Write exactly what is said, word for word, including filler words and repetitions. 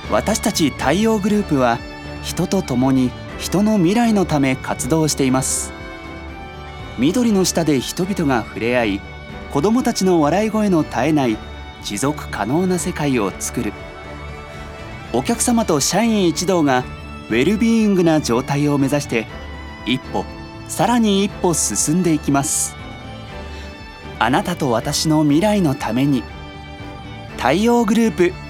私たち太陽グループは人と共に人の未来のため活動しています。緑の下で人々が触れ合い、子どもたちの笑い声の絶えない持続可能な世界を作る。お客様と社員一同がウェルビーイングな状態を目指して一歩さらに一歩進んでいきます。あなたと私の未来のために、太陽グループ。